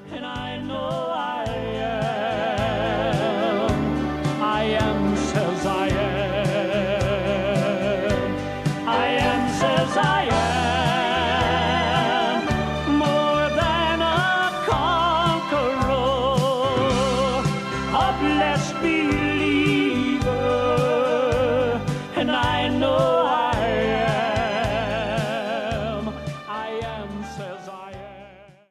And I know I am, says I am, says I am, more than a conqueror, a blessed believer, and I